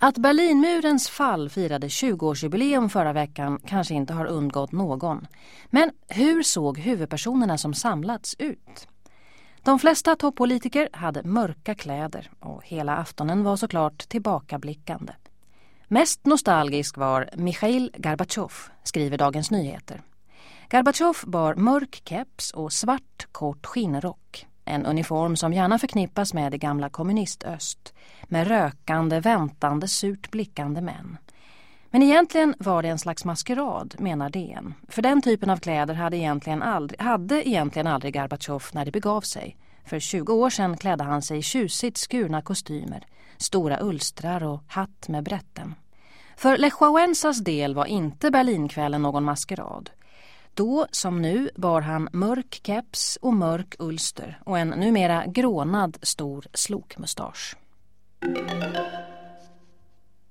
Att Berlinmurens fall firade 20-årsjubileum förra veckan kanske inte har undgått någon. Men hur såg huvudpersonerna som samlats ut? De flesta toppolitiker hade mörka kläder och hela aftonen var såklart tillbakablickande. Mest nostalgisk var Mikhail Gorbatjov, skriver Dagens Nyheter. Gorbatjov bar mörk keps och svart kort skinnrock. En uniform som gärna förknippas med det gamla kommunistöst, med rökande, väntande, surt blickande män. Men egentligen var det en slags maskerad, menar DN. För den typen av kläder hade egentligen aldrig Gorbatjov när det begav sig. För 20 år sedan klädde han sig i tjusigt skurna kostymer, stora ulstrar och hatt med brätten. För Lech Wałęsas del var inte Berlinkvällen någon maskerad. Då som nu bar han mörk keps och mörk ulster och en numera grånad stor slokmustasch.